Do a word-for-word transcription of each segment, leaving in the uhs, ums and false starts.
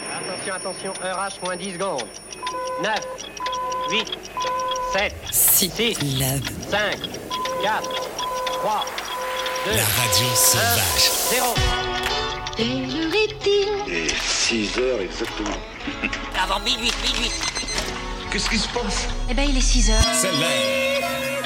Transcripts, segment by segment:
Attention, attention, heure H, moins dix secondes. neuf, huit, sept, six, cinq, quatre, trois, deux, La radio sauvage. zéro. Quelle heure est-il ? Et six heures exactement. Avant minuit, minuit. Qu'est-ce qui se passe? Eh ben, il est six heures. C'est l'heure.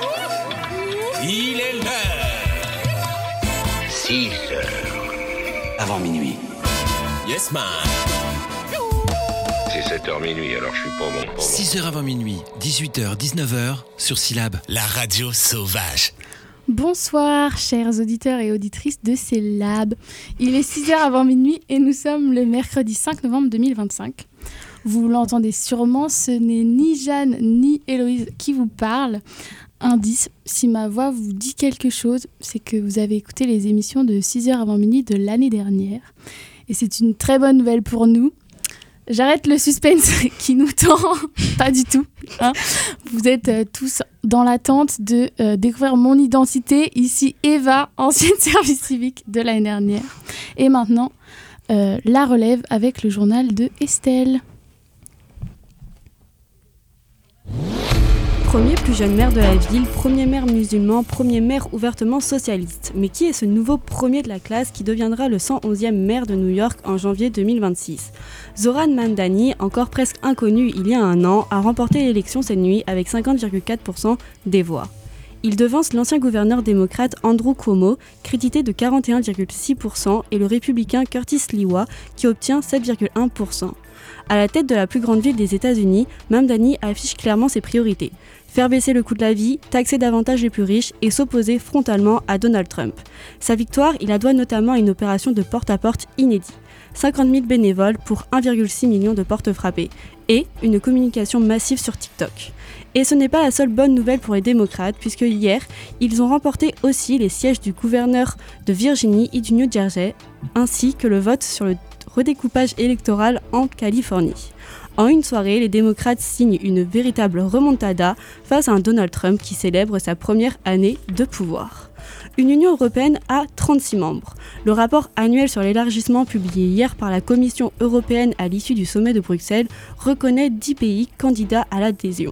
Il est l'heure. six heures. Avant minuit. Yes, man. C'est sept heures minuit, alors je suis pas bon. Pas bon. six heures avant minuit, dix-huit heures, dix-neuf heures, sur Syllab. La radio sauvage. Bonsoir, chers auditeurs et auditrices de Syllab. Il est six heures avant minuit et nous sommes le mercredi cinq novembre deux mille vingt-cinq. Vous l'entendez sûrement, ce n'est ni Jeanne ni Héloïse qui vous parlent. Indice, si ma voix vous dit quelque chose, c'est que vous avez écouté les émissions de six heures avant minuit de l'année dernière. Et c'est une très bonne nouvelle pour nous. J'arrête le suspense qui nous tend, pas du tout. Hein. Vous êtes euh, tous dans l'attente de euh, découvrir mon identité. Ici Eva, ancienne service civique de l'année dernière. Et maintenant, euh, la relève avec le journal de Estelle. Premier plus jeune maire de la ville, premier maire musulman, premier maire ouvertement socialiste. Mais qui est ce nouveau premier de la classe qui deviendra le cent onzième maire de New York en janvier deux mille vingt-six ? Zoran Mamdani, encore presque inconnu il y a un an, a remporté l'élection cette nuit avec cinquante virgule quatre pour cent des voix. Il devance l'ancien gouverneur démocrate Andrew Cuomo, crédité de quarante et un virgule six pour cent, et le républicain Curtis Sliwa, qui obtient sept virgule un pour cent. À la tête de la plus grande ville des États-Unis, Mamdani affiche clairement ses priorités. Faire baisser le coût de la vie, taxer davantage les plus riches et s'opposer frontalement à Donald Trump. Sa victoire, il la doit notamment à une opération de porte-à-porte inédite. cinquante mille bénévoles pour un virgule six million de portes frappées et une communication massive sur TikTok. Et ce n'est pas la seule bonne nouvelle pour les démocrates, puisque hier, ils ont remporté aussi les sièges du gouverneur de Virginie et du New Jersey, ainsi que le vote sur le redécoupage électoral en Californie. En une soirée, les démocrates signent une véritable remontada face à un Donald Trump qui célèbre sa première année de pouvoir. Une Union européenne a trente-six membres. Le rapport annuel sur l'élargissement publié hier par la Commission européenne à l'issue du sommet de Bruxelles reconnaît dix pays candidats à l'adhésion.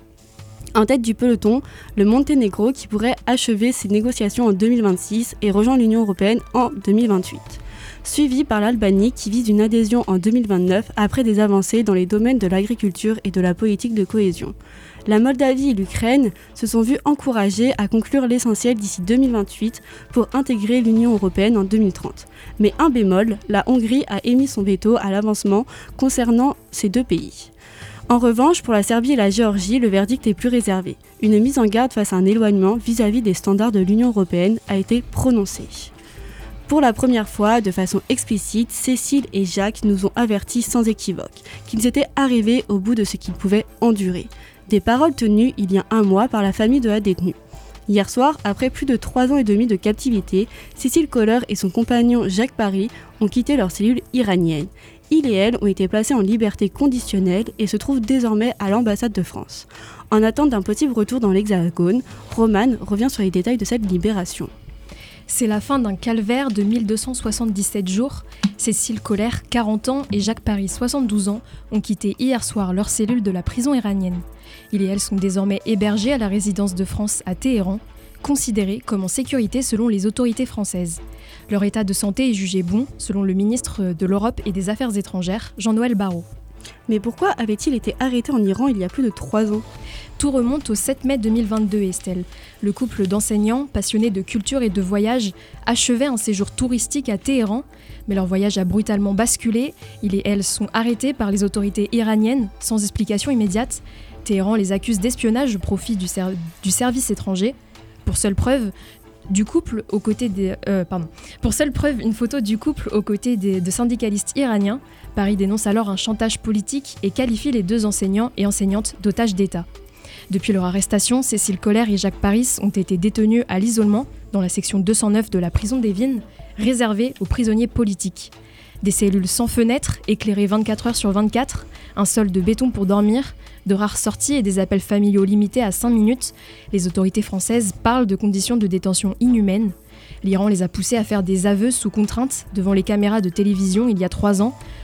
En tête du peloton, le Monténégro qui pourrait achever ses négociations en deux mille vingt-six et rejoindre l'Union européenne en deux mille vingt-huit. Suivi par l'Albanie qui vise une adhésion en deux mille vingt-neuf après des avancées dans les domaines de l'agriculture et de la politique de cohésion. La Moldavie et l'Ukraine se sont vues encouragées à conclure l'essentiel d'ici deux mille vingt-huit pour intégrer l'Union européenne en deux mille trente. Mais un bémol, la Hongrie a émis son veto à l'avancement concernant ces deux pays. En revanche, pour la Serbie et la Géorgie, le verdict est plus réservé. Une mise en garde face à un éloignement vis-à-vis des standards de l'Union européenne a été prononcée. Pour la première fois, de façon explicite, Cécile et Jacques nous ont avertis sans équivoque qu'ils étaient arrivés au bout de ce qu'ils pouvaient endurer. Des paroles tenues il y a un mois par la famille de la détenue. Hier soir, après plus de trois ans et demi de captivité, Cécile Kohler et son compagnon Jacques Paris ont quitté leur cellule iranienne. Il et elle ont été placés en liberté conditionnelle et se trouvent désormais à l'ambassade de France. En attente d'un possible retour dans l'Hexagone, Romane revient sur les détails de cette libération. C'est la fin d'un calvaire de mille deux cent soixante-dix-sept jours. Cécile Kohler, quarante ans, et Jacques Paris, soixante-douze ans, ont quitté hier soir leur cellule de la prison iranienne. Ils et elles sont désormais hébergés à la résidence de France à Téhéran, considérés comme en sécurité selon les autorités françaises. Leur état de santé est jugé bon, selon le ministre de l'Europe et des Affaires étrangères, Jean-Noël Barrot. Mais pourquoi avait-il été arrêté en Iran il y a plus de trois ans ? Tout remonte au sept mai deux mille vingt-deux, Estelle. Le couple d'enseignants, passionnés de culture et de voyage, achevait un séjour touristique à Téhéran, mais leur voyage a brutalement basculé. Ils et elles sont arrêtés par les autorités iraniennes, sans explication immédiate. Téhéran les accuse d'espionnage au profit du, ser- du service étranger. Pour seule preuve, du couple aux côtés des, euh, pardon. Pour seule preuve, une photo du couple aux côtés des, de syndicalistes iraniens. Paris dénonce alors un chantage politique et qualifie les deux enseignants et enseignantes d'otages d'État. Depuis leur arrestation, Cécile Kohler et Jacques Paris ont été détenus à l'isolement dans la section deux cent neuf de la prison des Vignes, réservée aux prisonniers politiques. Des cellules sans fenêtres, éclairées vingt-quatre heures sur vingt-quatre, un sol de béton pour dormir, de rares sorties et des appels familiaux limités à cinq minutes, les autorités françaises parlent de conditions de détention inhumaines. L'Iran les a poussés à faire des aveux sous contrainte devant les caméras de télévision il y a trois ans,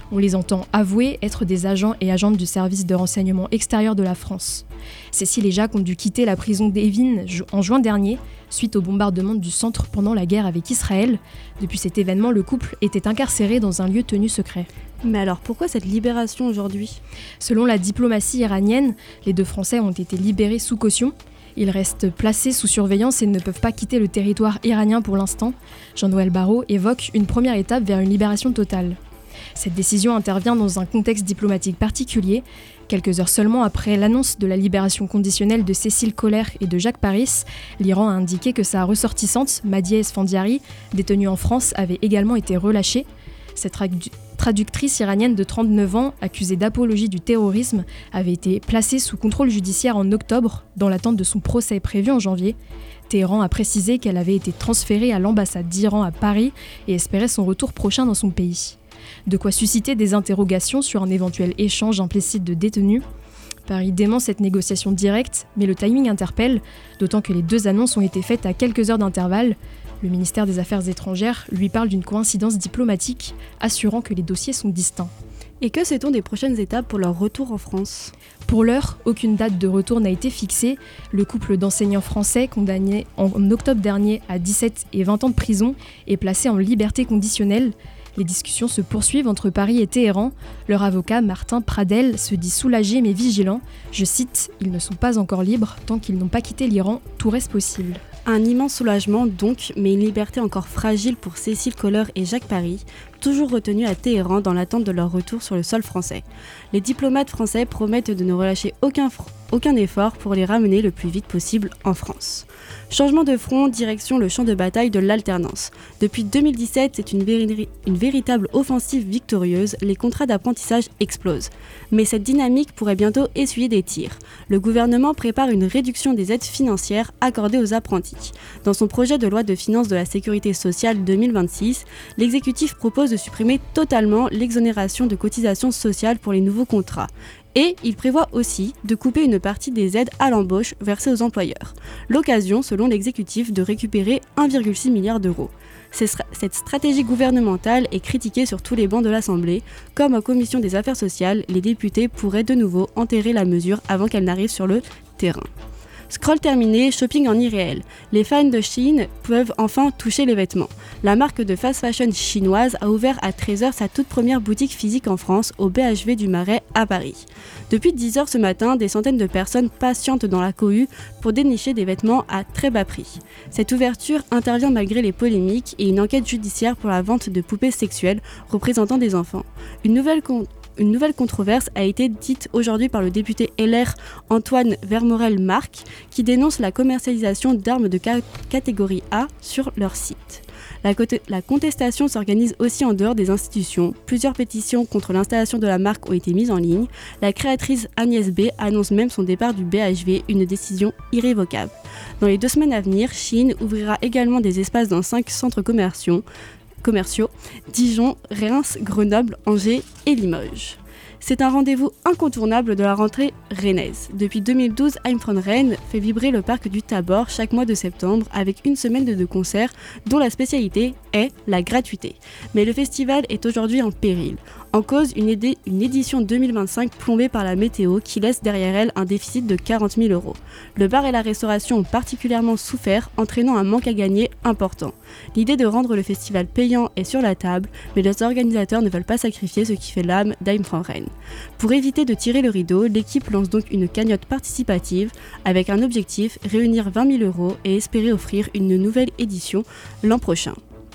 On les entend avouer être des agents et agentes du service de renseignement extérieur de la France. Cécile et Jacques ont dû quitter la prison d'Evin en juin dernier, suite au bombardement du centre pendant la guerre avec Israël. Depuis cet événement, le couple était incarcéré dans un lieu tenu secret. Mais alors pourquoi cette libération aujourd'hui ? Selon la diplomatie iranienne, les deux Français ont été libérés sous caution. Ils restent placés sous surveillance et ne peuvent pas quitter le territoire iranien pour l'instant. Jean-Noël Barrot évoque une première étape vers une libération totale. Cette décision intervient dans un contexte diplomatique particulier. Quelques heures seulement après l'annonce de la libération conditionnelle de Cécile Kohler et de Jacques Paris, l'Iran a indiqué que sa ressortissante, Madieh Esfandiari, détenue en France, avait également été relâchée. Cette tradu- traductrice iranienne de trente-neuf ans, accusée d'apologie du terrorisme, avait été placée sous contrôle judiciaire en octobre, dans l'attente de son procès prévu en janvier. Téhéran a précisé qu'elle avait été transférée à l'ambassade d'Iran à Paris et espérait son retour prochain dans son pays. De quoi susciter des interrogations sur un éventuel échange implicite de détenus. Paris dément cette négociation directe, mais le timing interpelle, d'autant que les deux annonces ont été faites à quelques heures d'intervalle. Le ministère des Affaires étrangères lui parle d'une coïncidence diplomatique, assurant que les dossiers sont distincts. Et que sait-on des prochaines étapes pour leur retour en France ? Pour l'heure, aucune date de retour n'a été fixée. Le couple d'enseignants français, condamné en octobre dernier à dix-sept et vingt ans de prison, est placé en liberté conditionnelle. Les discussions se poursuivent entre Paris et Téhéran. Leur avocat, Martin Pradel, se dit soulagé mais vigilant. Je cite « Ils ne sont pas encore libres tant qu'ils n'ont pas quitté l'Iran, tout reste possible ». Un immense soulagement donc, mais une liberté encore fragile pour Cécile Kohler et Jacques Paris, toujours retenus à Téhéran dans l'attente de leur retour sur le sol français. Les diplomates français promettent de ne relâcher aucun, fr- aucun effort pour les ramener le plus vite possible en France. Changement de front, direction le champ de bataille de l'alternance. Depuis deux mille dix-sept, c'est une, véri- une véritable offensive victorieuse, les contrats d'apprentissage explosent. Mais cette dynamique pourrait bientôt essuyer des tirs. Le gouvernement prépare une réduction des aides financières accordées aux apprentis. Dans son projet de loi de finances de la sécurité sociale deux mille vingt-six, l'exécutif propose de supprimer totalement l'exonération de cotisations sociales pour les nouveaux contrats. Et il prévoit aussi de couper une partie des aides à l'embauche versées aux employeurs. L'occasion, selon l'exécutif, de récupérer un virgule six milliard d'euros. Cette stratégie gouvernementale est critiquée sur tous les bancs de l'Assemblée. Comme en commission des affaires sociales, les députés pourraient de nouveau enterrer la mesure avant qu'elle n'arrive sur le terrain. Scroll terminé, shopping en irréel. Les fans de Shein peuvent enfin toucher les vêtements. La marque de fast fashion chinoise a ouvert à treize heures sa toute première boutique physique en France, au B H V du Marais à Paris. Depuis dix heures ce matin, des centaines de personnes patientent dans la cohue pour dénicher des vêtements à très bas prix. Cette ouverture intervient malgré les polémiques et une enquête judiciaire pour la vente de poupées sexuelles représentant des enfants. Une nouvelle con- Une nouvelle controverse a été dite aujourd'hui par le député L R Antoine Vermorel-Marc, qui dénonce la commercialisation d'armes de ca- catégorie A sur leur site. La, côté- la contestation s'organise aussi en dehors des institutions. Plusieurs pétitions contre l'installation de la marque ont été mises en ligne. La créatrice Agnès B annonce même son départ du B H V, une décision irrévocable. Dans les deux semaines à venir, Shein ouvrira également des espaces dans cinq centres commerciaux. commerciaux, Dijon, Reims, Grenoble, Angers et Limoges. C'est un rendez-vous incontournable de la rentrée rennaise. Depuis deux mille douze, I'm from Rennes fait vibrer le parc du Tabor chaque mois de septembre avec une semaine de, de concerts dont la spécialité est la gratuité. Mais le festival est aujourd'hui en péril. En cause, une, édi- une édition deux mille vingt-cinq plombée par la météo qui laisse derrière elle un déficit de quarante mille euros. Le bar et la restauration ont particulièrement souffert, entraînant un manque à gagner important. L'idée de rendre le festival payant est sur la table, mais les organisateurs ne veulent pas sacrifier ce qui fait l'âme d'Aim from Rennes. Pour éviter de tirer le rideau, l'équipe lance donc une cagnotte participative avec un objectif, réunir vingt mille euros et espérer offrir une nouvelle édition l'an prochain.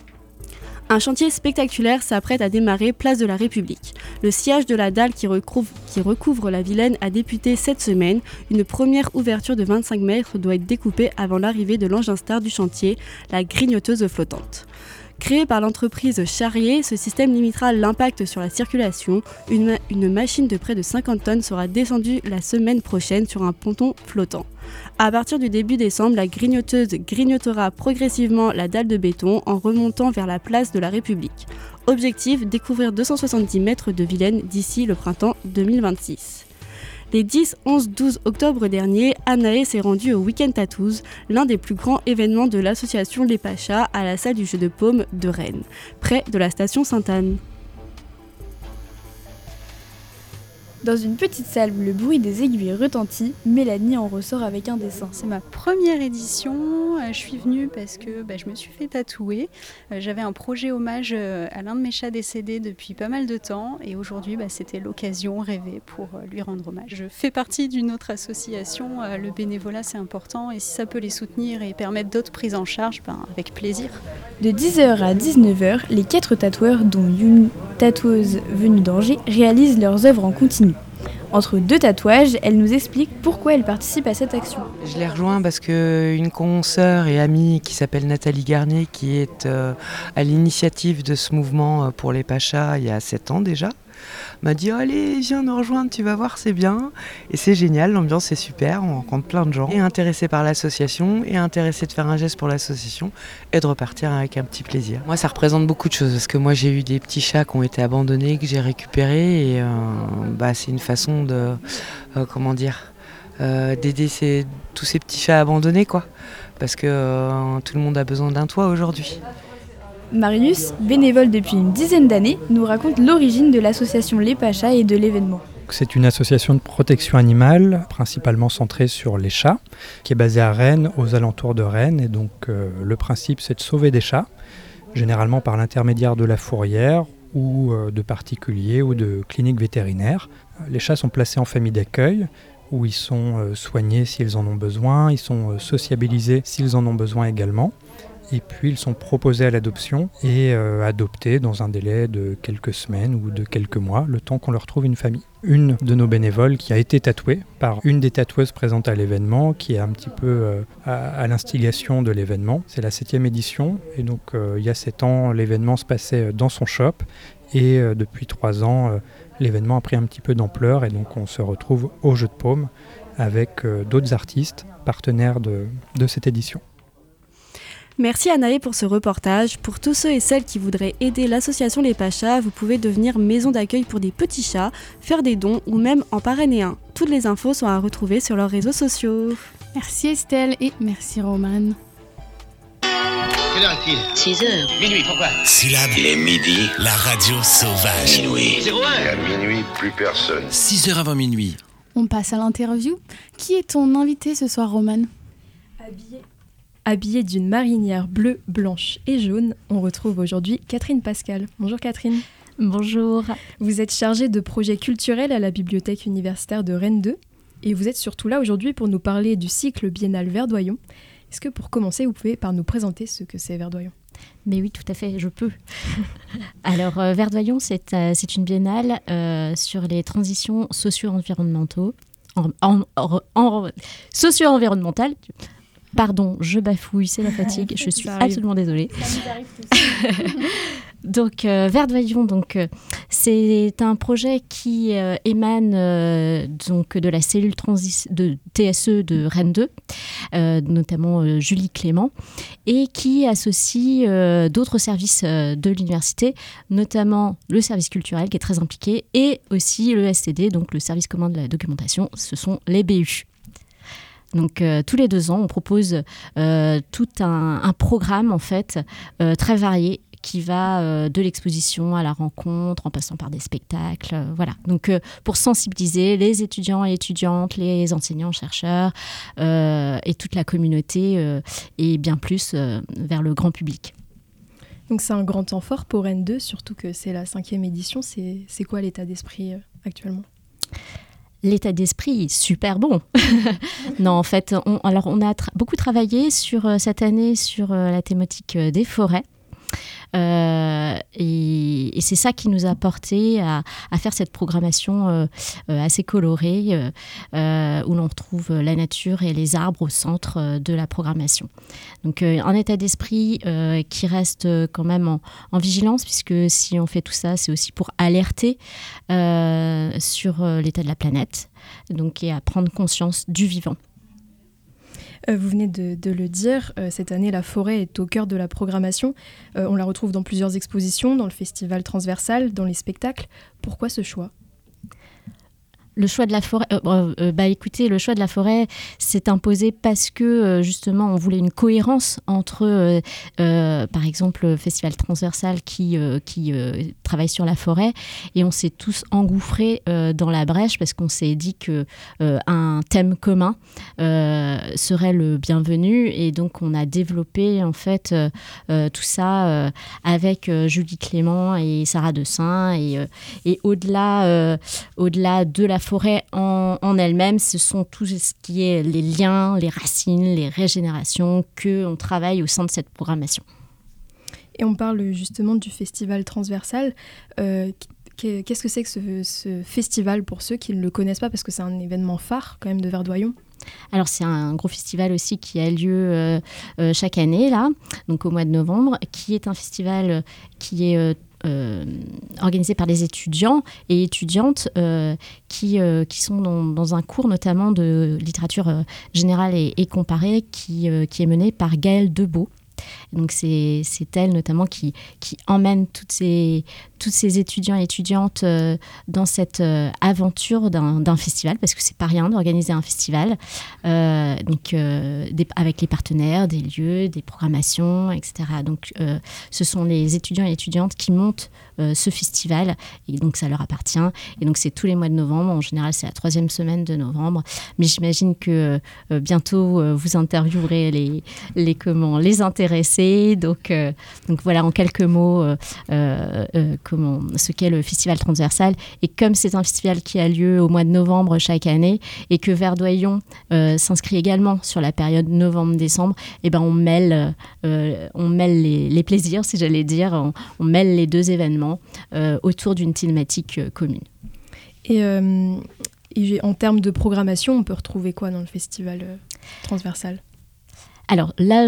Un chantier spectaculaire s'apprête à démarrer place de la République. Le sillage de la dalle qui recouvre, qui recouvre la Vilaine a débuté cette semaine. Une première ouverture de vingt-cinq mètres doit être découpée avant l'arrivée de l'engin star du chantier, la grignoteuse flottante. Créé par l'entreprise Charrier, ce système limitera l'impact sur la circulation. Une, ma- une machine de près de cinquante tonnes sera descendue la semaine prochaine sur un ponton flottant. À partir du début décembre, la grignoteuse grignotera progressivement la dalle de béton en remontant vers la place de la République. Objectif, découvrir deux cent soixante-dix mètres de Vilaine d'ici le printemps deux mille vingt-six. Les dix, onze, douze octobre dernier, Anaë s'est rendue au Week-end Tattoos, l'un des plus grands événements de l'association Les Pachas à la salle du jeu de paume de Rennes, près de la station Sainte-Anne. Dans une petite salle où le bruit des aiguilles retentit, Mélanie en ressort avec un dessin. C'est ma première édition, je suis venue parce que bah, je me suis fait tatouer. J'avais un projet hommage à l'un de mes chats décédés depuis pas mal de temps et aujourd'hui bah, c'était l'occasion rêvée pour lui rendre hommage. Je fais partie d'une autre association, le bénévolat c'est important et si ça peut les soutenir et permettre d'autres prises en charge, ben, avec plaisir. De dix heures à dix-neuf heures, les quatre tatoueurs, dont une tatoueuse venue d'Angers, réalisent leurs œuvres en continu. Entre deux tatouages, elle nous explique pourquoi elle participe à cette action. Je l'ai rejoint parce qu'une consoeur et amie qui s'appelle Nathalie Garnier, qui est euh, à l'initiative de ce mouvement pour les Pachas il y a sept ans déjà, m'a dit « Allez, viens nous rejoindre, tu vas voir, c'est bien ». Et c'est génial, l'ambiance est super, on rencontre plein de gens. Et intéressés par l'association, et intéressés de faire un geste pour l'association, et de repartir avec un petit plaisir. Moi, ça représente beaucoup de choses, parce que moi, j'ai eu des petits chats qui ont été abandonnés, que j'ai récupérés, et euh, bah, c'est une façon de, euh, comment dire, euh, d'aider ces, tous ces petits chats abandonnés, quoi. Parce que euh, tout le monde a besoin d'un toit aujourd'hui. Marius, bénévole depuis une dizaine d'années, nous raconte l'origine de l'association Les Pachas et de l'événement. C'est une association de protection animale, principalement centrée sur les chats, qui est basée à Rennes, aux alentours de Rennes. Et donc euh, le principe, c'est de sauver des chats, généralement par l'intermédiaire de la fourrière ou euh, de particuliers ou de cliniques vétérinaires. Les chats sont placés en famille d'accueil, où ils sont euh, soignés s'ils en ont besoin, ils sont euh, sociabilisés s'ils en ont besoin également. Et puis ils sont proposés à l'adoption et euh, adoptés dans un délai de quelques semaines ou de quelques mois, le temps qu'on leur trouve une famille. Une de nos bénévoles qui a été tatouée par une des tatoueuses présentes à l'événement, qui est un petit peu euh, à, à l'instigation de l'événement. C'est la septième édition et donc euh, il y a sept ans, l'événement se passait dans son shop et euh, depuis trois ans, euh, l'événement a pris un petit peu d'ampleur et donc on se retrouve au Jeu de Paume avec euh, d'autres artistes partenaires de, de cette édition. Merci Anaé pour ce reportage. Pour tous ceux et celles qui voudraient aider l'association Les Pachas, vous pouvez devenir maison d'accueil pour des petits chats, faire des dons ou même en parrainer un. Toutes les infos sont à retrouver sur leurs réseaux sociaux. Merci Estelle et merci Romane. Quelle heure est-il ? six heures. Minuit, pourquoi ? Syllabe. Il est midi. La radio sauvage. Minuit. zéro un. Et à minuit, plus personne. six heures avant minuit. On passe à l'interview. Qui est ton invité ce soir, Romane ? Habillée. Habillée d'une marinière bleue, blanche et jaune, on retrouve aujourd'hui Catherine Pascal. Bonjour Catherine. Bonjour. Vous êtes chargée de projets culturels à la Bibliothèque universitaire de Rennes deux et vous êtes surtout là aujourd'hui pour nous parler du cycle biennal Verdoyons. Est-ce que pour commencer, vous pouvez par nous présenter ce que c'est Verdoyons ? Mais oui, tout à fait, je peux. Alors, euh, Verdoyons, c'est, euh, c'est une biennale euh, sur les transitions socio-environnementaux, en, en, en, en, socio-environnementales. Pardon, je bafouille, c'est la fatigue, je suis absolument désolée. Ça nous arrive tous. Donc, euh, Verdoyons, donc, euh, c'est un projet qui euh, émane euh, donc, de la cellule transi- de T S E de Rennes deux, euh, notamment euh, Julie Clément, et qui associe euh, d'autres services euh, de l'université, notamment le service culturel qui est très impliqué, et aussi le S T D, donc le service commun de la documentation, ce sont les B U. Donc euh, tous les deux ans, on propose euh, tout un, un programme en fait euh, très varié qui va euh, de l'exposition à la rencontre, en passant par des spectacles, euh, voilà. Donc euh, pour sensibiliser les étudiants et étudiantes, les enseignants, chercheurs euh, et toute la communauté euh, et bien plus euh, vers le grand public. Donc c'est un grand temps fort pour Rennes deux, surtout que c'est la cinquième édition. C'est, c'est quoi l'état d'esprit euh, actuellement ? L'état d'esprit, super bon. Non, en fait, on, alors on a tra- beaucoup travaillé sur, euh, cette année sur euh, la thématique euh, des forêts. Euh, et, et c'est ça qui nous a porté à, à faire cette programmation euh, euh, assez colorée euh, euh, où l'on retrouve la nature et les arbres au centre euh, de la programmation. Donc euh, un état d'esprit euh, qui reste quand même en, en vigilance, puisque si on fait tout ça, c'est aussi pour alerter euh, sur euh, l'état de la planète, donc, et à prendre conscience du vivant. Euh, vous venez de, de le dire, euh, cette année, la forêt est au cœur de la programmation. Euh, on la retrouve dans plusieurs expositions, dans le festival transversal, dans les spectacles. Pourquoi ce choix ? Le choix de la forêt, euh, euh, bah écoutez, le choix de la forêt s'est imposé parce que euh, justement on voulait une cohérence entre, euh, euh, par exemple, le Festival Transversal qui, euh, qui euh, travaille sur la forêt, et on s'est tous engouffrés euh, dans la brèche parce qu'on s'est dit que euh, un thème commun euh, serait le bienvenu, et donc on a développé en fait euh, euh, tout ça euh, avec euh, Julie Clément et Sarah Dessin, et, euh, et au-delà, euh, au-delà de la forêt en, en elle-même, ce sont tout ce qui est les liens, les racines, les régénérations que on travaille au sein de cette programmation. Et on parle justement du festival transversal. Euh, qu'est-ce que c'est que ce, ce festival pour ceux qui ne le connaissent pas, parce que c'est un événement phare quand même de Verdoyon? Alors c'est un gros festival aussi qui a lieu euh, euh, chaque année là, donc au mois de novembre, qui est un festival qui est euh, Euh, organisé par les étudiants et étudiantes euh, qui, euh, qui sont dans, dans un cours notamment de littérature euh, générale et, et comparée qui, euh, qui est mené par Gaëlle Debeau. Donc c'est, c'est elle notamment qui, qui emmène toutes ces, toutes ces étudiants et étudiantes euh, dans cette euh, aventure d'un, d'un festival, parce que c'est pas rien d'organiser un festival, euh, donc, euh, des, avec les partenaires, des lieux, des programmations, et cetera. Donc euh, ce sont les étudiants et étudiantes qui montent euh, ce festival, et donc ça leur appartient. Et donc c'est tous les mois de novembre, en général c'est la troisième semaine de novembre, mais j'imagine que euh, bientôt euh, vous interviewerez les, les, comment, les intéressés. Donc, euh, donc voilà en quelques mots euh, euh, euh, comment, ce qu'est le festival transversal. Et comme c'est un festival qui a lieu au mois de novembre chaque année, et que Verdoyon euh, s'inscrit également sur la période novembre-décembre, et ben on mêle, euh, on mêle les, les plaisirs, si j'allais dire, on, on mêle les deux événements euh, autour d'une thématique euh, commune. Et, euh, et en termes de programmation, on peut retrouver quoi dans le festival euh, transversal ? Alors là,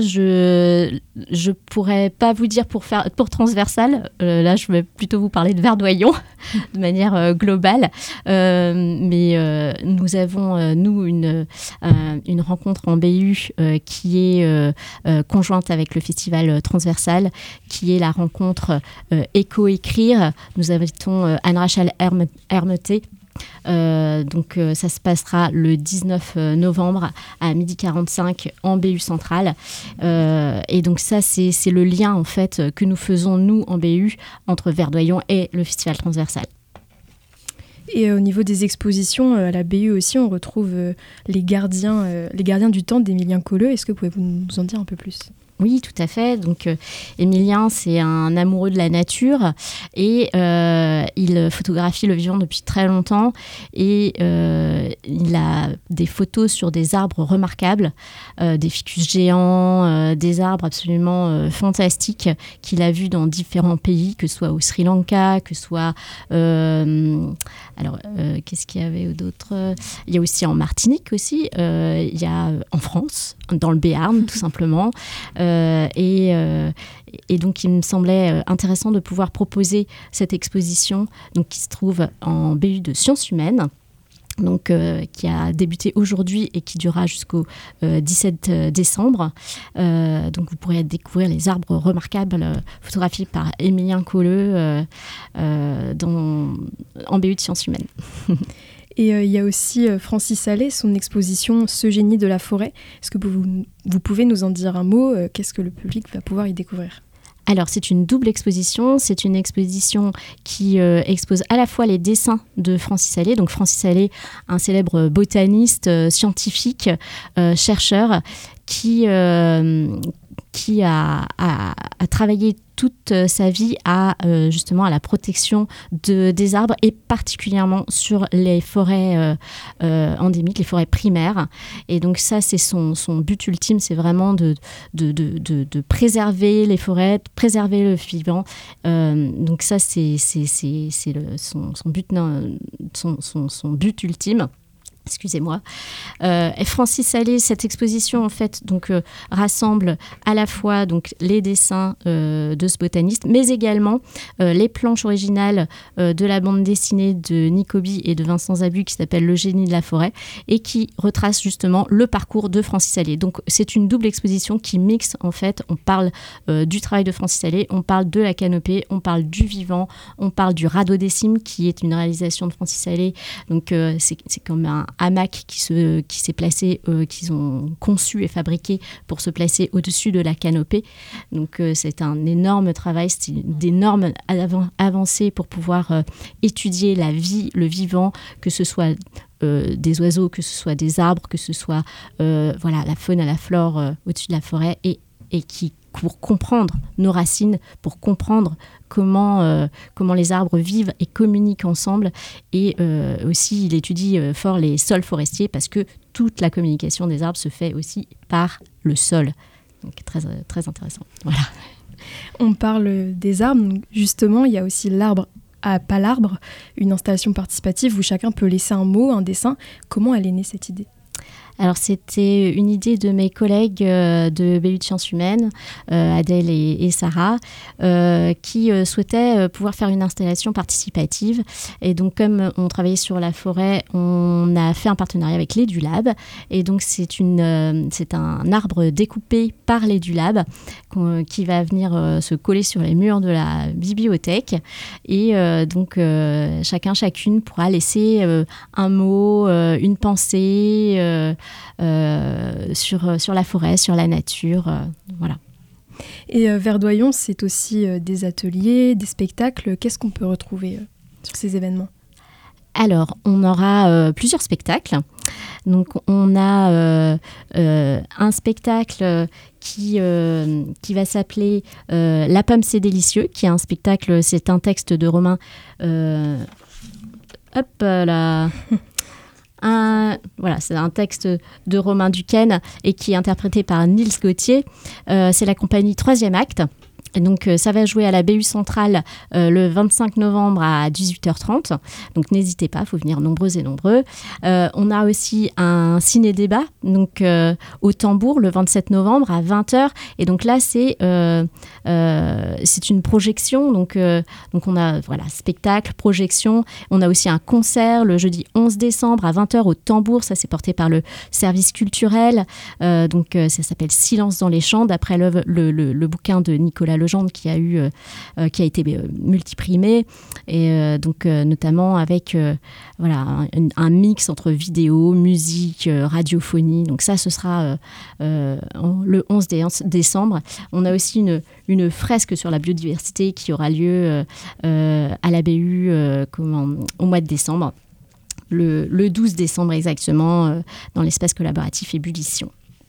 je je pourrais pas vous dire pour faire pour transversal. Euh, là, je vais plutôt vous parler de Verdoyon de manière euh, globale. Euh, mais euh, nous avons euh, nous une euh, une rencontre en B U euh, qui est euh, euh, conjointe avec le festival transversal, qui est la rencontre euh, Éco-écrire. Nous invitons euh, Anne-Rachel Herme- Hermeté. Euh, donc euh, ça se passera le dix-neuf novembre à midi quarante-cinq en B U centrale, euh, et donc ça c'est, c'est le lien en fait que nous faisons nous en B U entre Verdoyon et le festival transversal. Et euh, au niveau des expositions, euh, à la B U aussi, on retrouve euh, les, gardiens, euh, les gardiens du temps d'Émilien Colleux. Est-ce que vous pouvez nous en dire un peu plus ? Oui, tout à fait. Donc, euh, Émilien, c'est un amoureux de la nature, et euh, il photographie le vivant depuis très longtemps, et euh, il a des photos sur des arbres remarquables, euh, des ficus géants, euh, des arbres absolument euh, fantastiques qu'il a vus dans différents pays, que ce soit au Sri Lanka, que ce soit... Euh, alors, euh, qu'est-ce qu'il y avait d'autre ? Il y a aussi en Martinique aussi, euh, il y a en France, dans le Béarn, tout simplement. Euh, et, euh, et donc, il me semblait intéressant de pouvoir proposer cette exposition, donc, qui se trouve en B U de sciences humaines, donc, euh, qui a débuté aujourd'hui et qui durera jusqu'au euh, dix-sept décembre. Euh, donc, vous pourrez découvrir les arbres remarquables euh, photographiés par Émilien Colleux euh, euh, dans, en B U de sciences humaines. Et il euh, y a aussi euh, Francis Allais, son exposition « Ce génie de la forêt ». Est-ce que vous, vous pouvez nous en dire un mot ? euh, Qu'est-ce que le public va pouvoir y découvrir ? Alors, c'est une double exposition. C'est une exposition qui euh, expose à la fois les dessins de Francis Allais. Donc, Francis Allais, un célèbre botaniste, euh, scientifique, euh, chercheur, qui, euh, qui a, a, a travaillé toute sa vie à, euh, justement, à la protection de, des arbres, et particulièrement sur les forêts euh, euh, endémiques, les forêts primaires. Et donc ça, c'est son, son but ultime, c'est vraiment de, de, de, de, de préserver les forêts, de préserver le vivant. Euh, donc ça, c'est, c'est, c'est, c'est le, son, son, but, non, son, son, son but ultime. Excusez-moi. Euh, Francis Allais, cette exposition en fait donc euh, rassemble à la fois donc les dessins euh, de ce botaniste, mais également euh, les planches originales euh, de la bande dessinée de Nicobi et de Vincent Zabu qui s'appelle Le génie de la forêt et qui retrace justement le parcours de Francis Allais. Donc c'est une double exposition qui mixe en fait. On parle euh, du travail de Francis Allais, on parle de la canopée, on parle du vivant, on parle du radeau décime qui est une réalisation de Francis Allais. Donc euh, c'est, c'est comme un hamac qui, se, qui s'est placé, euh, qu'ils ont conçu et fabriqué pour se placer au-dessus de la canopée. Donc euh, c'est un énorme travail, c'est d'énormes av- avancées pour pouvoir euh, étudier la vie, le vivant, que ce soit euh, des oiseaux, que ce soit des arbres, que ce soit euh, voilà, la faune et la flore euh, au-dessus de la forêt et, et qui pour comprendre nos racines, pour comprendre comment, euh, comment les arbres vivent et communiquent ensemble. Et euh, aussi, il étudie euh, fort les sols forestiers parce que toute la communication des arbres se fait aussi par le sol. Donc, très, très intéressant. Voilà. On parle des arbres. Justement, il y a aussi l'arbre à pas l'arbre, une installation participative où chacun peut laisser un mot, un dessin. Comment elle est née, cette idée ? Alors, c'était une idée de mes collègues euh, de B U de Sciences Humaines, euh, Adèle et, et Sarah, euh, qui euh, souhaitaient euh, pouvoir faire une installation participative. Et donc, comme on travaillait sur la forêt, on a fait un partenariat avec l'Edulab. Et donc, c'est, une, euh, c'est un arbre découpé par l'Edulab qui va venir euh, se coller sur les murs de la bibliothèque. Et euh, donc, euh, chacun, chacune pourra laisser euh, un mot, euh, une pensée, euh, Euh, sur, sur la forêt, sur la nature, euh, voilà. Et euh, Verdoyon, c'est aussi euh, des ateliers, des spectacles. Qu'est-ce qu'on peut retrouver euh, sur ces événements ? Alors, on aura euh, plusieurs spectacles. Donc, on a euh, euh, un spectacle qui, euh, qui va s'appeler euh, La pomme, c'est délicieux, qui est un spectacle, c'est un texte de Romain... Euh, hop là... Un, voilà, c'est un texte de Romain Duquesne et qui est interprété par Niels Gauthier. Euh, c'est la compagnie Troisième Acte. Et donc, euh, ça va jouer à la B U Centrale euh, le vingt-cinq novembre à dix-huit heures trente. Donc, n'hésitez pas, il faut venir nombreux et nombreux. Euh, on a aussi un ciné-débat donc, euh, au Tambour le vingt-sept novembre à vingt heures. Et donc là, c'est, euh, euh, c'est une projection. Donc, euh, donc, on a voilà, spectacle, projection. On a aussi un concert le jeudi onze décembre à vingt heures au Tambour. Ça, c'est porté par le service culturel. Euh, donc, euh, ça s'appelle Silence dans les champs, d'après le, le, le, le bouquin de Nicolas Legendre qui a eu, euh, qui a été euh, multiprimé et euh, donc euh, notamment avec euh, voilà un, un mix entre vidéo, musique, euh, radiophonie. Donc ça, ce sera euh, euh, le onze décembre. On a aussi une une fresque sur la biodiversité qui aura lieu euh, euh, à la B U euh, comment, au mois de décembre, le, le douze décembre exactement, euh, dans l'espace collaboratif Ébullition.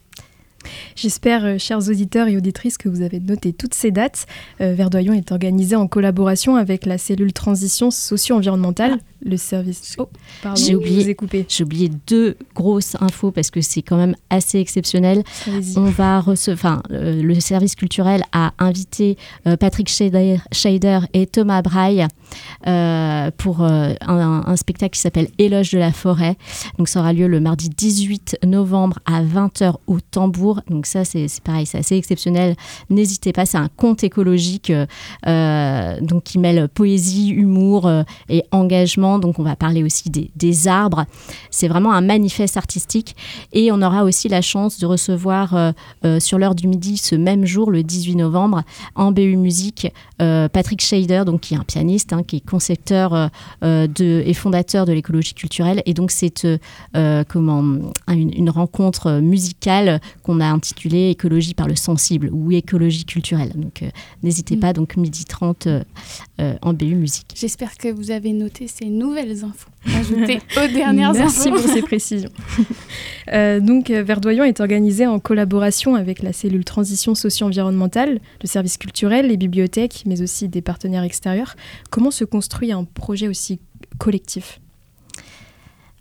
J'espère, euh, chers auditeurs et auditrices, que vous avez noté toutes ces dates. Euh, Verdoyon est organisé en collaboration avec la cellule transition socio-environnementale, le service... Oh, pardon, j'ai oublié, je vous ai coupé. J'ai oublié deux grosses infos parce que c'est quand même assez exceptionnel. Allez-y. On va recevoir... Enfin, euh, le service culturel a invité euh, Patrick Scheider, Scheider et Thomas Braille euh, pour euh, un, un spectacle qui s'appelle Éloge de la forêt. Donc, ça aura lieu le mardi dix-huit novembre à vingt heures au Tambour. Donc ça, c'est, c'est pareil, c'est assez exceptionnel. N'hésitez pas, c'est un conte écologique euh, donc qui mêle poésie, humour euh, et engagement. Donc on va parler aussi des, des arbres. C'est vraiment un manifeste artistique. Et on aura aussi la chance de recevoir euh, euh, sur l'heure du midi, ce même jour, le dix-huit novembre, en B U Musique, euh, Patrick Scheider, donc, qui est un pianiste, hein, qui est concepteur euh, de, et fondateur de l'écologie culturelle. Et donc c'est euh, comment, une, une rencontre musicale qu'on a intitulée Écologie par le sensible ou écologie culturelle. Donc euh, n'hésitez mmh. pas, donc midi trente euh, euh, en B U Musique. J'espère que vous avez noté ces nouvelles infos ajoutées aux dernières Merci infos. Merci pour ces précisions. euh, donc Verdoyon est organisé en collaboration avec la cellule transition socio-environnementale, le service culturel, les bibliothèques, mais aussi des partenaires extérieurs. Comment se construit un projet aussi collectif ?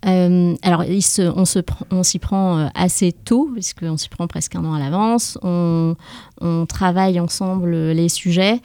Euh, alors, il se, on, se, on s'y prend euh, assez tôt, puisqu'on s'y prend presque un an à l'avance. On, on travaille ensemble les sujets.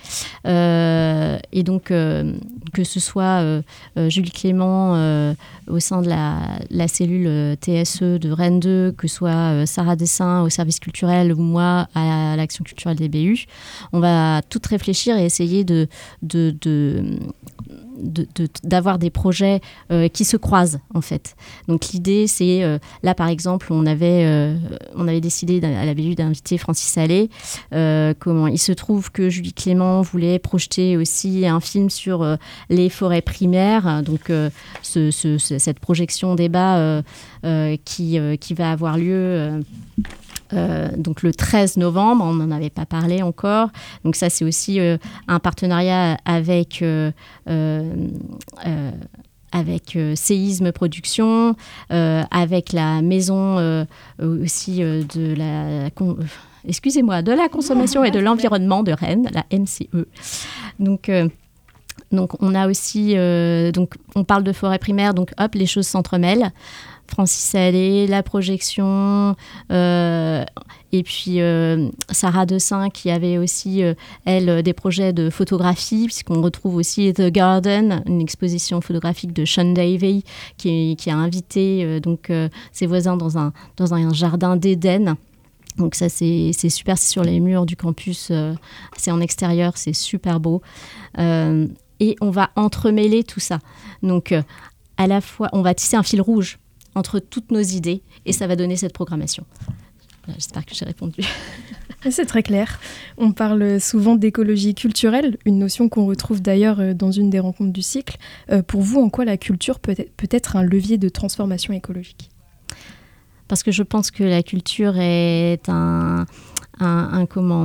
Euh, et donc, euh, que ce soit euh, euh, Julie Clément euh, au sein de la, la cellule T S E de Rennes deux, que ce soit euh, Sarah Dessin au service culturel ou moi à, à l'action culturelle des B U, on va tout réfléchir et essayer de... de, de De, de, d'avoir des projets euh, qui se croisent en fait. Donc l'idée c'est, euh, là par exemple on avait, euh, on avait décidé à la B U d'inviter Francis Salé. Euh, comment, il se trouve que Julie Clément voulait projeter aussi un film sur euh, les forêts primaires, donc euh, ce, ce, ce, cette projection débat euh, euh, qui, euh, qui va avoir lieu euh, Euh, donc le treize novembre, on n'en avait pas parlé encore. Donc ça, c'est aussi euh, un partenariat avec, euh, euh, euh, avec euh, Séisme Production, euh, avec la maison euh, aussi euh, de la... Con- excusez-moi, de la consommation et de l'environnement de Rennes, la M C E. Donc... Euh, Donc, on a aussi, euh, donc, on parle de forêt primaire, donc hop, les choses s'entremêlent. Francis Salé, la projection, euh, et puis euh, Sarah Dessin qui avait aussi, euh, elle, des projets de photographie, puisqu'on retrouve aussi The Garden, une exposition photographique de Sean Davey, qui, qui a invité euh, donc, euh, ses voisins dans un, dans un jardin d'Éden. Donc ça, c'est, c'est super, c'est sur les murs du campus, euh, c'est en extérieur, c'est super beau. Euh, et on va entremêler tout ça. Donc, euh, à la fois, on va tisser un fil rouge entre toutes nos idées et ça va donner cette programmation. Voilà, j'espère que j'ai répondu. C'est très clair. On parle souvent d'écologie culturelle, une notion qu'on retrouve d'ailleurs dans une des rencontres du cycle. Euh, pour vous, en quoi la culture peut être, peut être un levier de transformation écologique ? Parce que je pense que la culture est un, un, un comment...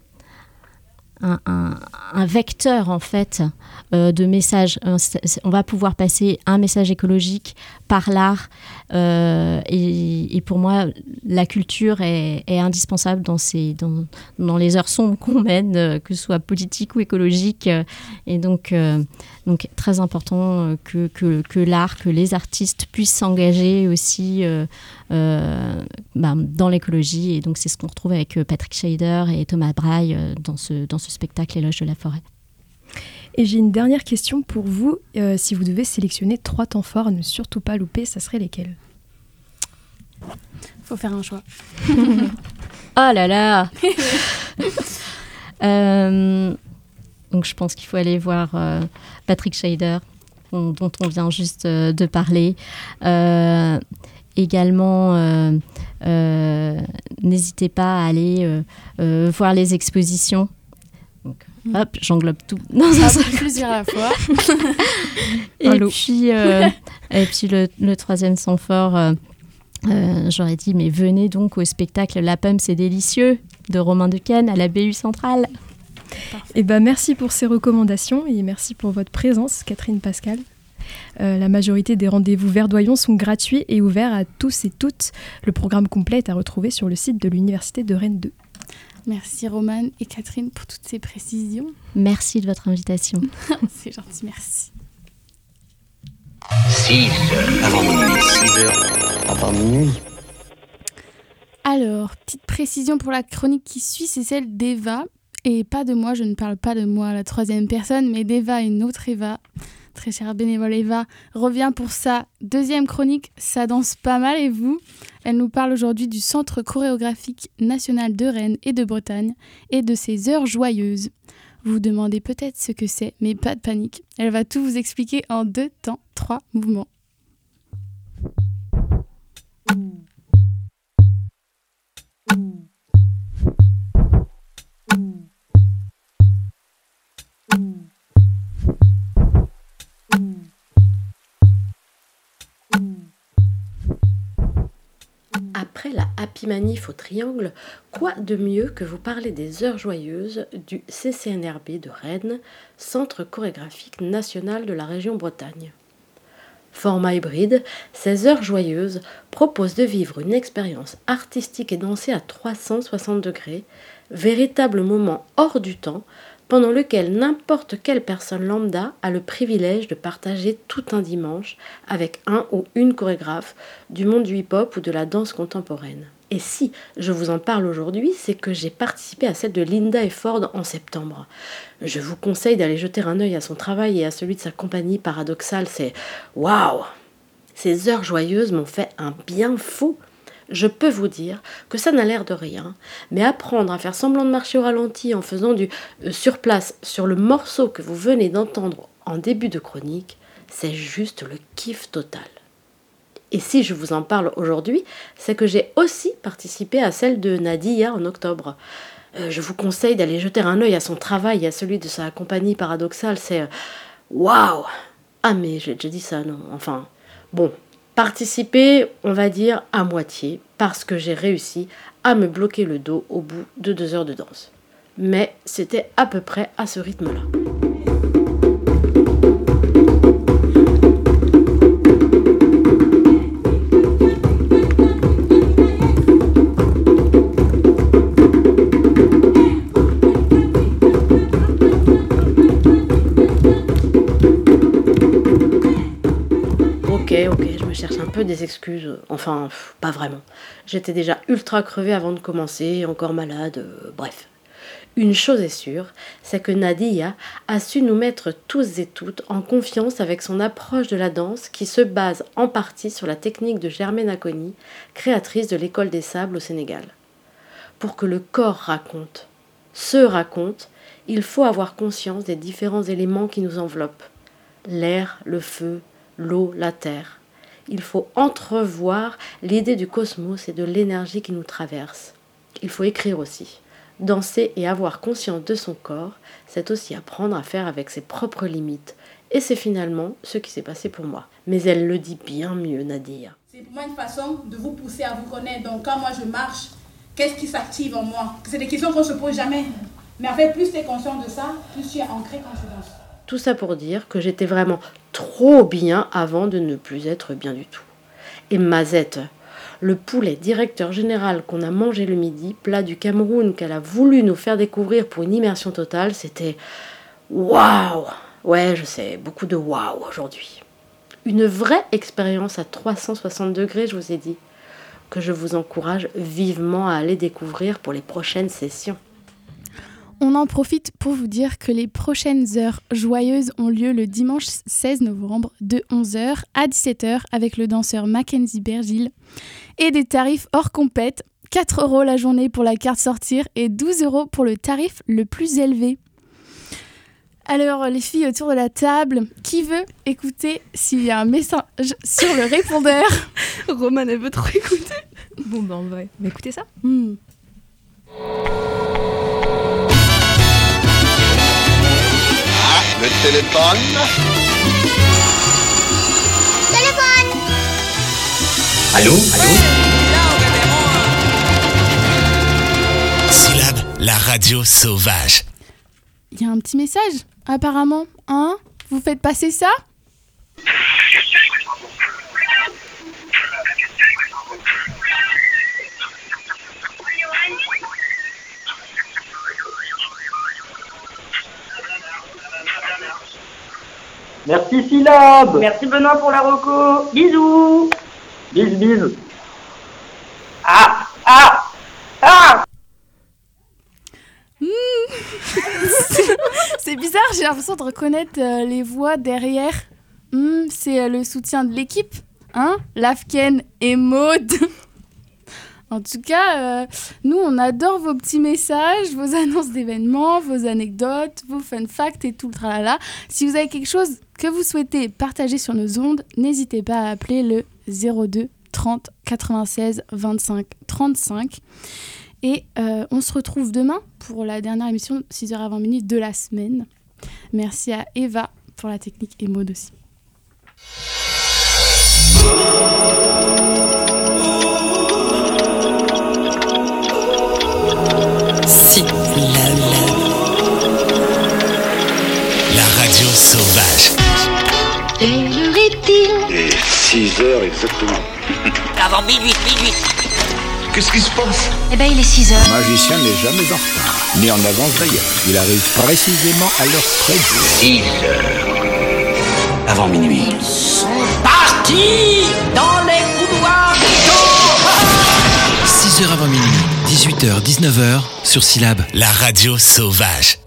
Un, un, un vecteur en fait euh, de messages. On va pouvoir passer un message écologique par l'art euh, et, et pour moi la culture est, est indispensable dans, ces, dans, dans les heures sombres qu'on mène, euh, que ce soit politique ou écologique, euh, et donc, euh, donc très important que, que, que l'art, que les artistes puissent s'engager aussi euh, euh, bah, dans l'écologie, et donc c'est ce qu'on retrouve avec Patrick Scheider et Thomas Braille euh, dans ce, dans ce spectacle Éloge de la forêt. Et j'ai une dernière question pour vous. Euh, si vous devez sélectionner trois temps forts à ne surtout pas louper, ça serait lesquels ? Faut faire un choix. Oh là là. euh, Donc je pense qu'il faut aller voir euh, Patrick Scheider, dont, dont on vient juste euh, de parler. Euh, également, euh, euh, n'hésitez pas à aller euh, euh, voir les expositions. Donc, hop, j'englobe tout dans un seul plusieurs à la fois. et, puis, euh, et puis le, le troisième sang fort, euh, euh, j'aurais dit, mais venez donc au spectacle La Pomme, c'est délicieux de Romain Dequesne à la B U Centrale. Et ben, merci pour ces recommandations et merci pour votre présence, Catherine Pascal. Euh, la majorité des rendez-vous verdoyants sont gratuits et ouverts à tous et toutes. Le programme complet est à retrouver sur le site de l'Université de Rennes deux. Merci Romane et Catherine pour toutes ces précisions. Merci de votre invitation. C'est gentil, merci. six heures avant minuit. six heures avant minuit. Alors, petite précision pour la chronique qui suit, c'est celle d'Eva. Et pas de moi, je ne parle pas de moi à la troisième personne, mais d'Eva, une autre Eva. Très chère bénévole Eva, revient pour sa deuxième chronique. Ça danse pas mal, et vous ? Elle nous parle aujourd'hui du Centre chorégraphique national de Rennes et de Bretagne et de ses heures joyeuses. Vous vous demandez peut-être ce que c'est, mais pas de panique. Elle va tout vous expliquer en deux temps, trois mouvements. Après la Happy Manif au Triangle, quoi de mieux que vous parler des heures joyeuses du C C N R B de Rennes, Centre chorégraphique national de la région Bretagne. Format hybride, ces heures joyeuses proposent de vivre une expérience artistique et dansée à trois cent soixante degrés, véritable moment hors du temps, pendant lequel n'importe quelle personne lambda a le privilège de partager tout un dimanche avec un ou une chorégraphe du monde du hip-hop ou de la danse contemporaine. Et si je vous en parle aujourd'hui, c'est que j'ai participé à celle de Linda et Ford en septembre. Je vous conseille d'aller jeter un œil à son travail et à celui de sa compagnie paradoxale. C'est waouh! Ces heures joyeuses m'ont fait un bien fou. Je peux vous dire que ça n'a l'air de rien, mais apprendre à faire semblant de marcher au ralenti en faisant du euh, sur place sur le morceau que vous venez d'entendre en début de chronique, c'est juste le kiff total. Et si je vous en parle aujourd'hui, c'est que j'ai aussi participé à celle de Nadia en octobre. Euh, je vous conseille d'aller jeter un œil à son travail et à celui de sa compagnie paradoxale. C'est euh, waouh! Ah mais j'ai déjà dit ça, non? Enfin, bon, participer, on va dire à moitié, parce que j'ai réussi à me bloquer le dos au bout de deux heures de danse. Mais c'était à peu près à ce rythme-là. Ok, ok, je me cherche un peu des excuses. Enfin, pff, pas vraiment. J'étais déjà ultra crevée avant de commencer, encore malade, euh, bref. Une chose est sûre, c'est que Nadia a su nous mettre tous et toutes en confiance avec son approche de la danse qui se base en partie sur la technique de Germaine Aconi, créatrice de l'École des Sables au Sénégal. Pour que le corps raconte, se raconte, il faut avoir conscience des différents éléments qui nous enveloppent. L'air, le feu, l'eau, la terre. Il faut entrevoir l'idée du cosmos et de l'énergie qui nous traverse. Il faut écrire aussi. Danser et avoir conscience de son corps, c'est aussi apprendre à faire avec ses propres limites. Et c'est finalement ce qui s'est passé pour moi. Mais elle le dit bien mieux, Nadia. C'est pour moi une façon de vous pousser à vous connaître. Donc quand moi je marche, qu'est-ce qui s'active en moi? C'est des questions qu'on ne se pose jamais. Mais en fait, plus tu es conscient de ça, plus tu es ancré quand tu danses. Tout ça pour dire que j'étais vraiment trop bien avant de ne plus être bien du tout. Et Mazette, le poulet directeur général qu'on a mangé le midi, plat du Cameroun qu'elle a voulu nous faire découvrir pour une immersion totale, c'était waouh! Ouais, je sais, beaucoup de waouh aujourd'hui. Une vraie expérience à trois cent soixante degrés, je vous ai dit, que je vous encourage vivement à aller découvrir pour les prochaines sessions. On en profite pour vous dire que les prochaines heures joyeuses ont lieu le dimanche seize novembre de onze heures à dix-sept heures avec le danseur Mackenzie Bergil et des tarifs hors compète, quatre euros la journée pour la carte sortir et douze euros pour le tarif le plus élevé. Alors les filles autour de la table, qui veut écouter s'il y a un message sur le répondeur? Romane, elle veut trop écouter. Bon ben on va écouter ça. Hmm. Le téléphone. Téléphone. Allô? Allô? Syllabe, la radio sauvage. Il y a un petit message, apparemment. Hein? Vous faites passer ça? Merci Syllabe. Merci Benoît pour la reco. Bisous. Bis bis. Ah ah ah. Mmh. C'est bizarre, j'ai l'impression de reconnaître euh, les voix derrière. Mmh, c'est euh, le soutien de l'équipe, hein? Lafken et Maud. En tout cas, euh, nous, on adore vos petits messages, vos annonces d'événements, vos anecdotes, vos fun facts et tout le tralala. Si vous avez quelque chose que vous souhaitez partager sur nos ondes, n'hésitez pas à appeler le zéro deux trente quatre-vingt-seize vingt-cinq trente-cinq. Et euh, on se retrouve demain pour la dernière émission six heures vingt minutes de la semaine. Merci à Eva pour la technique et Maud aussi. Si la la la radio sauvage. Et le reptile. Et six heures exactement. Avant minuit, minuit. Qu'est-ce qui se passe? Eh ben, il est six heures. Le magicien n'est jamais en retard, ni en avance d'ailleurs. Il arrive précisément à l'heure prévue. six heures. Avant minuit. Ils sont partis dans les couloirs du temps. six heures avant minuit, dix-huit heures, dix-neuf heures, sur Syllab, la radio sauvage.